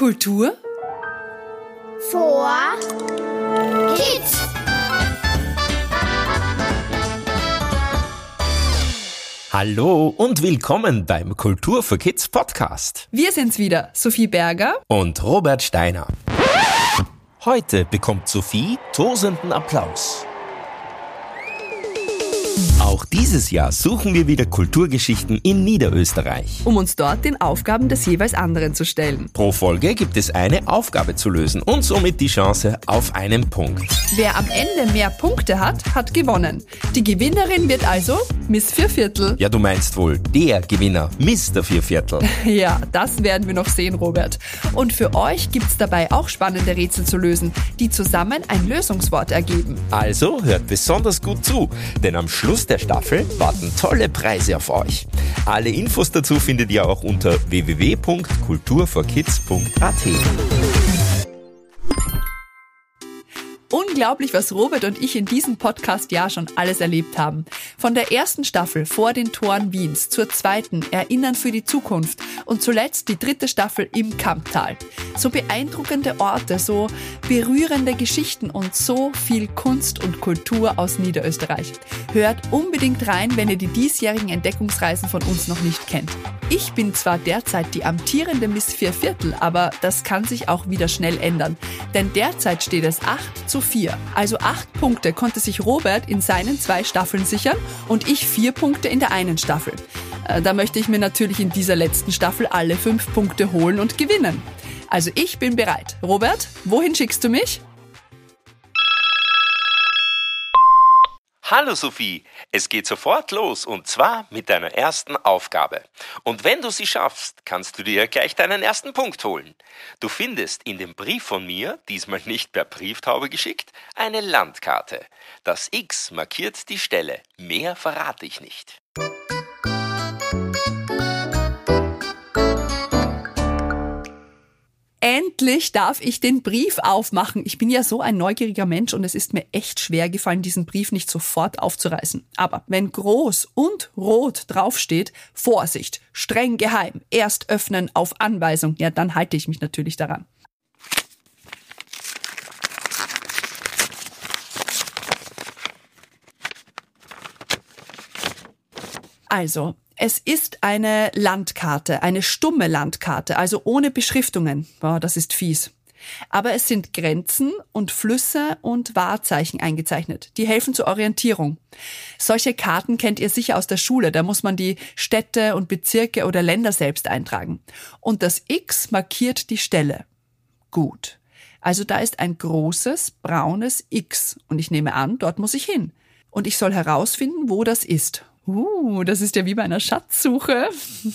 Kultur vor Kids. Hallo und willkommen beim Kultur für Kids Podcast. Wir sind's wieder, Sophie Berger Und Robert Steiner. Heute bekommt Sophie tosenden Applaus. Auch dieses Jahr suchen wir wieder Kulturgeschichten in Niederösterreich. um uns dort den Aufgaben des jeweils anderen zu stellen. Pro Folge gibt es eine Aufgabe zu lösen und somit die Chance auf einen Punkt. Wer am Ende mehr Punkte hat, hat gewonnen. Die Gewinnerin wird also Miss Vierviertel. Ja, du meinst wohl der Gewinner, Mr. Vierviertel. Ja, das werden wir noch sehen, Robert. Und für euch gibt's dabei auch spannende Rätsel zu lösen, die zusammen ein Lösungswort ergeben. Also hört besonders gut zu, denn am Schluss der Staffel warten tolle Preise auf euch. Alle Infos dazu findet ihr auch unter www.kulturforkids.at. Unglaublich, was Robert und ich in diesem Podcast-Jahr schon alles erlebt haben. Von der ersten Staffel Vor den Toren Wiens zur zweiten Erinnern für die Zukunft und zuletzt die dritte Staffel im Kamptal. So beeindruckende Orte, so berührende Geschichten und so viel Kunst und Kultur aus Niederösterreich. Hört unbedingt rein, wenn ihr die diesjährigen Entdeckungsreisen von uns noch nicht kennt. Ich bin zwar derzeit die amtierende Miss Vierviertel, aber das kann sich auch wieder schnell ändern. Denn derzeit steht es 8:4. Also 8 Punkte konnte sich Robert in seinen 2 Staffeln sichern und ich 4 Punkte in der einen Staffel. Da möchte ich mir natürlich in dieser letzten Staffel alle 5 Punkte holen und gewinnen. Also ich bin bereit. Robert, wohin schickst du mich? Hallo Sophie, es geht sofort los und zwar mit deiner ersten Aufgabe. Und wenn du sie schaffst, kannst du dir gleich deinen ersten Punkt holen. Du findest in dem Brief von mir, diesmal nicht per Brieftaube geschickt, eine Landkarte. Das X markiert die Stelle, mehr verrate ich nicht. Endlich darf ich den Brief aufmachen. Ich bin ja so ein neugieriger Mensch und es ist mir echt schwer gefallen, diesen Brief nicht sofort aufzureißen. Aber wenn groß und rot draufsteht, Vorsicht, streng geheim, erst öffnen auf Anweisung, ja, dann halte ich mich natürlich daran. Also, es ist eine Landkarte, eine stumme Landkarte, also ohne Beschriftungen. Boah, das ist fies. Aber es sind Grenzen und Flüsse und Wahrzeichen eingezeichnet. Die helfen zur Orientierung. Solche Karten kennt ihr sicher aus der Schule. Da muss man die Städte und Bezirke oder Länder selbst eintragen. Und das X markiert die Stelle. Gut. Also da ist ein großes, braunes X. Und ich nehme an, dort muss ich hin. Und ich soll herausfinden, wo das ist. Das ist ja wie bei einer Schatzsuche.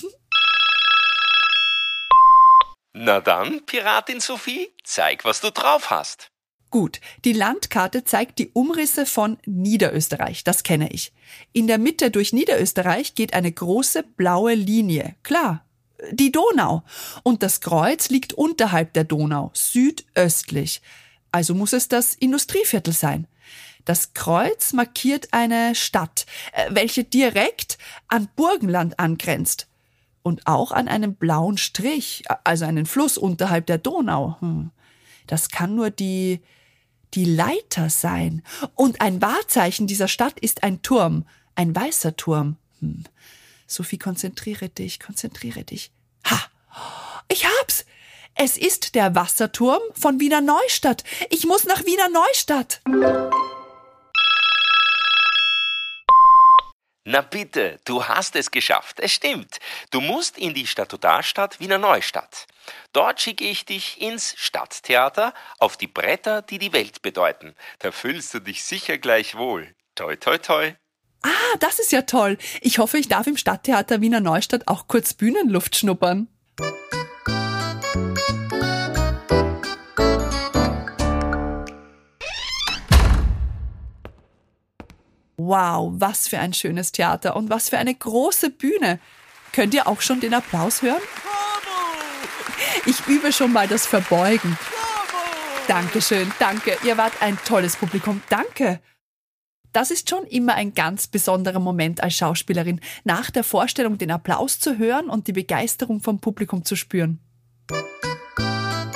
Na dann, Piratin Sophie, zeig, was du drauf hast. Gut, die Landkarte zeigt die Umrisse von Niederösterreich, das kenne ich. In der Mitte durch Niederösterreich geht eine große blaue Linie. Klar, die Donau. Und das Kreuz liegt unterhalb der Donau, südöstlich. Also muss es das Industrieviertel sein. Das Kreuz markiert eine Stadt, welche direkt an Burgenland angrenzt. Und auch an einen blauen Strich, also einen Fluss unterhalb der Donau. Das kann nur die Leiter sein. Und ein Wahrzeichen dieser Stadt ist ein Turm, ein weißer Turm. Sophie, konzentriere dich. Ha! Ich hab's! Es ist der Wasserturm von Wiener Neustadt. Ich muss nach Wiener Neustadt. Na bitte, du hast es geschafft, es stimmt. Du musst in die Statutarstadt Wiener Neustadt. Dort schicke ich dich ins Stadttheater auf die Bretter, die die Welt bedeuten. Da fühlst du dich sicher gleich wohl. Toi, toi, toi. Ah, das ist ja toll. Ich hoffe, ich darf im Stadttheater Wiener Neustadt auch kurz Bühnenluft schnuppern. Wow, was für ein schönes Theater und was für eine große Bühne. Könnt ihr auch schon den Applaus hören? Ich übe schon mal das Verbeugen. Dankeschön, danke. Ihr wart ein tolles Publikum. Danke. Das ist schon immer ein ganz besonderer Moment als Schauspielerin, nach der Vorstellung den Applaus zu hören und die Begeisterung vom Publikum zu spüren.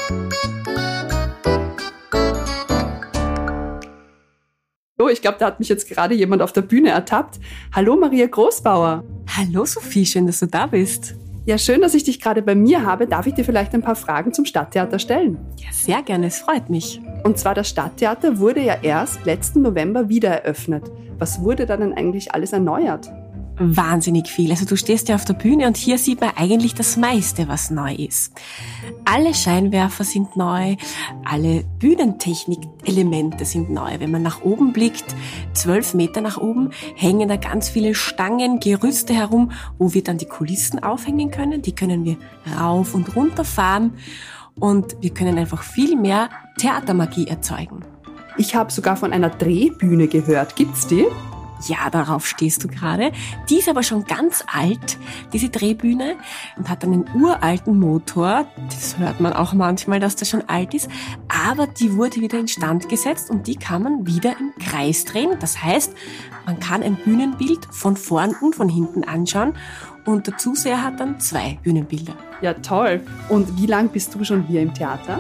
Oh, ich glaube, da hat mich jetzt gerade jemand auf der Bühne ertappt. Hallo Maria Großbauer. Hallo Sophie, schön, dass du da bist. Ja, schön, dass ich dich gerade bei mir habe. Darf ich dir vielleicht ein paar Fragen zum Stadttheater stellen? Ja, sehr gerne, es freut mich. Und zwar, das Stadttheater wurde ja erst letzten November wieder eröffnet. Was wurde da denn eigentlich alles erneuert? Wahnsinnig viel. Also du stehst ja auf der Bühne und hier sieht man eigentlich das meiste, was neu ist. Alle Scheinwerfer sind neu, alle Bühnentechnik-Elemente sind neu. Wenn man nach oben blickt, 12 Meter nach oben, hängen da ganz viele Stangen, Gerüste herum, wo wir dann die Kulissen aufhängen können. Die können wir rauf und runter fahren und wir können einfach viel mehr Theatermagie erzeugen. Ich habe sogar von einer Drehbühne gehört. Gibt's die? Ja, darauf stehst du gerade. Die ist aber schon ganz alt, diese Drehbühne, und hat einen uralten Motor. Das hört man auch manchmal, dass der schon alt ist. Aber die wurde wieder instand gesetzt und die kann man wieder im Kreis drehen. Das heißt, man kann ein Bühnenbild von vorn und von hinten anschauen und der Zuseher hat dann 2 Bühnenbilder. Ja, toll. Und wie lang bist du schon hier im Theater?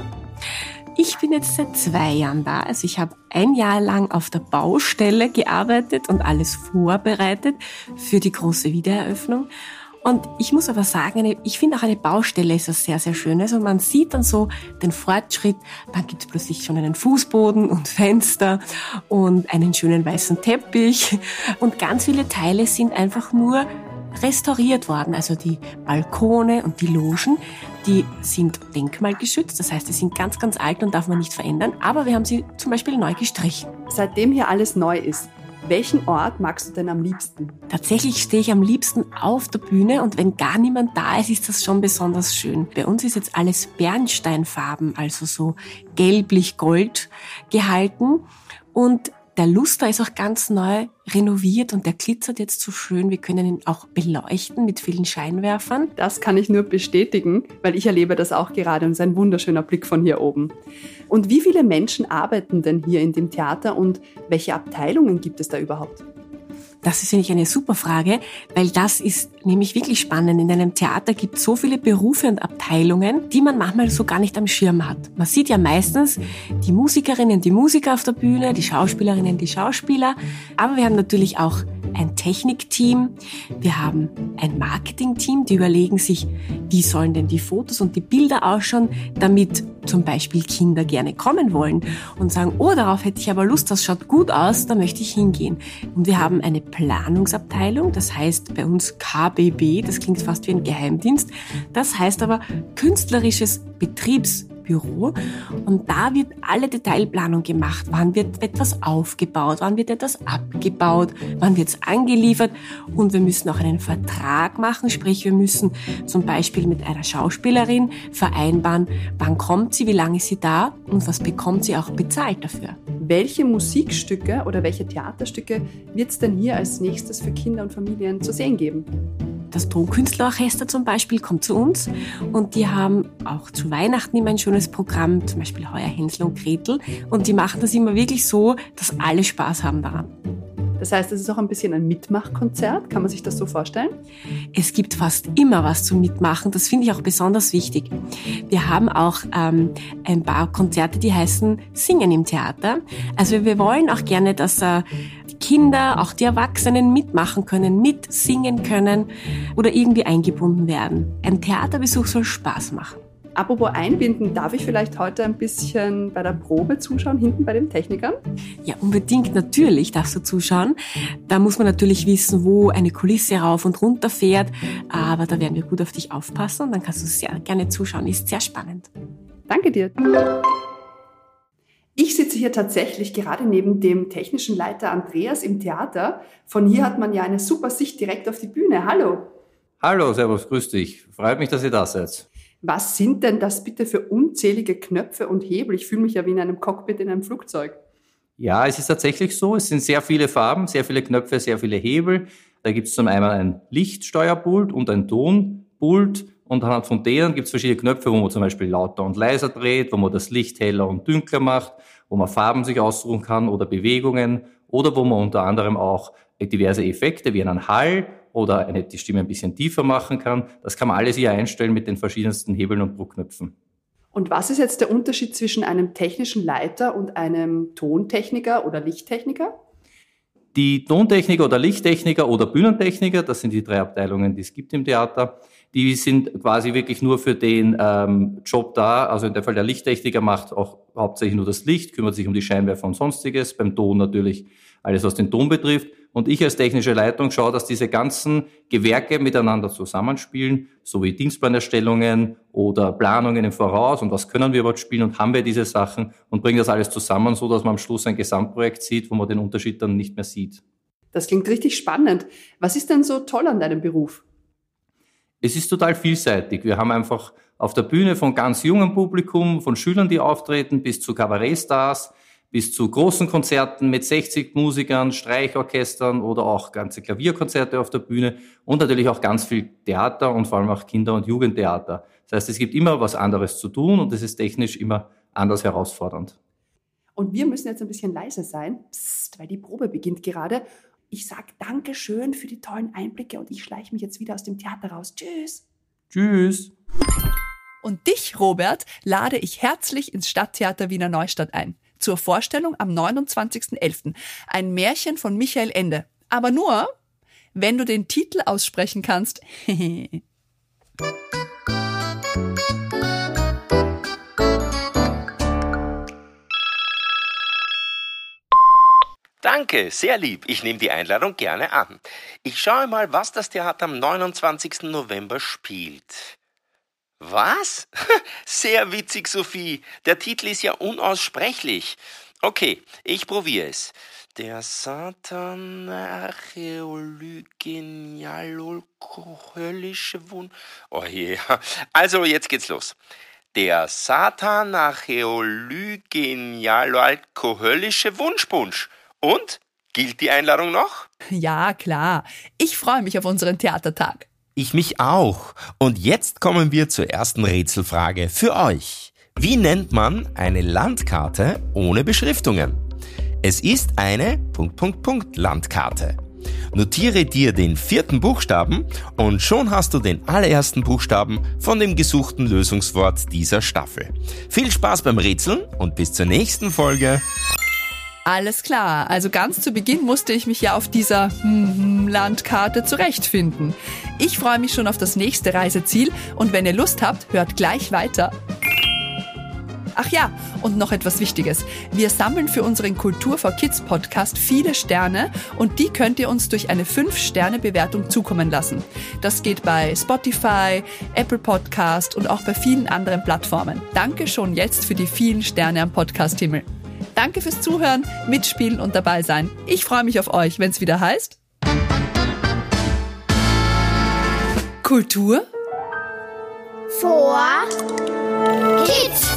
Ich bin jetzt seit 2 Jahren da. Also ich habe 1 Jahr lang auf der Baustelle gearbeitet und alles vorbereitet für die große Wiedereröffnung. Und ich muss aber sagen, ich finde auch eine Baustelle ist was sehr, sehr Schönes. Und man sieht dann so den Fortschritt. Dann gibt es plötzlich schon einen Fußboden und Fenster und einen schönen weißen Teppich. Und ganz viele Teile sind einfach nur restauriert worden. Also die Balkone und die Logen, die sind denkmalgeschützt. Das heißt, die sind ganz, ganz alt und darf man nicht verändern. Aber wir haben sie zum Beispiel neu gestrichen. Seitdem hier alles neu ist, welchen Ort magst du denn am liebsten? Tatsächlich stehe ich am liebsten auf der Bühne und wenn gar niemand da ist, ist das schon besonders schön. Bei uns ist jetzt alles Bernsteinfarben, also so gelblich-gold gehalten und der Luster ist auch ganz neu renoviert und der glitzert jetzt so schön. Wir können ihn auch beleuchten mit vielen Scheinwerfern. Das kann ich nur bestätigen, weil ich erlebe das auch gerade und es ist ein wunderschöner Blick von hier oben. Und wie viele Menschen arbeiten denn hier in dem Theater und welche Abteilungen gibt es da überhaupt? Das ist nämlich eine super Frage, weil das ist nämlich wirklich spannend. In einem Theater gibt es so viele Berufe und Abteilungen, die man manchmal so gar nicht am Schirm hat. Man sieht ja meistens die Musikerinnen, die Musiker auf der Bühne, die Schauspielerinnen, die Schauspieler. Aber wir haben natürlich auch ein Technikteam, wir haben ein Marketingteam, die überlegen sich, wie sollen denn die Fotos und die Bilder ausschauen, damit zum Beispiel Kinder gerne kommen wollen und sagen, oh, darauf hätte ich aber Lust, das schaut gut aus, da möchte ich hingehen. Und wir haben eine Planungsabteilung, das heißt bei uns KBB, das klingt fast wie ein Geheimdienst, das heißt aber künstlerisches Betriebsbüro und da wird alle Detailplanung gemacht. Wann wird etwas aufgebaut? Wann wird etwas abgebaut? Wann wird es angeliefert? Und wir müssen auch einen Vertrag machen, sprich wir müssen zum Beispiel mit einer Schauspielerin vereinbaren, wann kommt sie, wie lange ist sie da und was bekommt sie auch bezahlt dafür. Welche Musikstücke oder welche Theaterstücke wird es denn hier als nächstes für Kinder und Familien zu sehen geben? Das Tonkünstlerorchester zum Beispiel kommt zu uns und die haben auch zu Weihnachten immer ein schönes Programm, zum Beispiel heuer Hänsel und Gretel. Und die machen das immer wirklich so, dass alle Spaß haben daran. Das heißt, es ist auch ein bisschen ein Mitmachkonzert. Kann man sich das so vorstellen? Es gibt fast immer was zum Mitmachen. Das finde ich auch besonders wichtig. Wir haben auch ein paar Konzerte, die heißen Singen im Theater. Also wir wollen auch gerne, dass die Kinder, auch die Erwachsenen mitmachen können, mitsingen können oder irgendwie eingebunden werden. Ein Theaterbesuch soll Spaß machen. Apropos einbinden, darf ich vielleicht heute ein bisschen bei der Probe zuschauen, hinten bei den Technikern? Ja, unbedingt, natürlich darfst du zuschauen. Da muss man natürlich wissen, wo eine Kulisse rauf und runter fährt, aber da werden wir gut auf dich aufpassen und dann kannst du sehr gerne zuschauen, ist sehr spannend. Danke dir. Ich sitze hier tatsächlich gerade neben dem technischen Leiter Andreas im Theater. Von hier hat man ja eine super Sicht direkt auf die Bühne. Hallo. Hallo, servus, grüß dich. Freut mich, dass ihr da seid. Was sind denn das bitte für unzählige Knöpfe und Hebel? Ich fühle mich ja wie in einem Cockpit in einem Flugzeug. Ja, es ist tatsächlich so. Es sind sehr viele Farben, sehr viele Knöpfe, sehr viele Hebel. Da gibt es zum einen ein Lichtsteuerpult und ein Tonpult. Und anhand von denen gibt es verschiedene Knöpfe, wo man zum Beispiel lauter und leiser dreht, wo man das Licht heller und dunkler macht, wo man Farben sich aussuchen kann oder Bewegungen oder wo man unter anderem auch diverse Effekte wie einen Hall oder die Stimme ein bisschen tiefer machen kann. Das kann man alles hier einstellen mit den verschiedensten Hebeln und Druckknöpfen. Und was ist jetzt der Unterschied zwischen einem technischen Leiter und einem Tontechniker oder Lichttechniker? Die Tontechniker oder Lichttechniker oder Bühnentechniker, das sind die 3 Abteilungen, die es gibt im Theater, die sind quasi wirklich nur für den Job da. Also in dem Fall der Lichttechniker macht auch hauptsächlich nur das Licht, kümmert sich um die Scheinwerfer und Sonstiges, beim Ton natürlich alles, was den Ton betrifft. Und ich als technische Leitung schaue, dass diese ganzen Gewerke miteinander zusammenspielen, sowie Dienstplanerstellungen oder Planungen im Voraus und was können wir überhaupt spielen und haben wir diese Sachen und bringen das alles zusammen, so dass man am Schluss ein Gesamtprojekt sieht, wo man den Unterschied dann nicht mehr sieht. Das klingt richtig spannend. Was ist denn so toll an deinem Beruf? Es ist total vielseitig. Wir haben einfach auf der Bühne von ganz jungem Publikum, von Schülern, die auftreten, bis zu Kabarettstars, bis zu großen Konzerten mit 60 Musikern, Streichorchestern oder auch ganze Klavierkonzerte auf der Bühne und natürlich auch ganz viel Theater und vor allem auch Kinder- und Jugendtheater. Das heißt, es gibt immer was anderes zu tun und es ist technisch immer anders herausfordernd. Und wir müssen jetzt ein bisschen leiser sein, Psst, weil die Probe beginnt gerade. Ich sage Dankeschön für die tollen Einblicke und ich schleiche mich jetzt wieder aus dem Theater raus. Tschüss. Tschüss. Und dich, Robert, lade ich herzlich ins Stadttheater Wiener Neustadt ein. Zur Vorstellung am 29.11. Ein Märchen von Michael Ende. Aber nur, wenn du den Titel aussprechen kannst. Danke, sehr lieb. Ich nehme die Einladung gerne an. Ich schaue mal, was das Theater am 29. November spielt. Was? Sehr witzig, Sophie. Der Titel ist ja unaussprechlich. Okay, ich probiere es. Der Satan archäologenialhöllische Wunsch. Oh je. Also, jetzt geht's los. Der Satan archäologenialhöllische Wunschpunsch. Und? Gilt die Einladung noch? Ja, klar. Ich freue mich auf unseren Theatertag. Ich mich auch. Und jetzt kommen wir zur ersten Rätselfrage für euch. Wie nennt man eine Landkarte ohne Beschriftungen? Es ist eine ... Landkarte. Notiere dir den 4. Buchstaben und schon hast du den allerersten Buchstaben von dem gesuchten Lösungswort dieser Staffel. Viel Spaß beim Rätseln und bis zur nächsten Folge. Alles klar, also ganz zu Beginn musste ich mich ja auf dieser Landkarte zurechtfinden. Ich freue mich schon auf das nächste Reiseziel und wenn ihr Lust habt, hört gleich weiter. Ach ja, und noch etwas Wichtiges. Wir sammeln für unseren Kultur for Kids Podcast viele Sterne und die könnt ihr uns durch eine 5-Sterne-Bewertung zukommen lassen. Das geht bei Spotify, Apple Podcast und auch bei vielen anderen Plattformen. Danke schon jetzt für die vielen Sterne am Podcast-Himmel. Danke fürs Zuhören, Mitspielen und dabei sein. Ich freue mich auf euch, wenn es wieder heißt Kultur for Kids.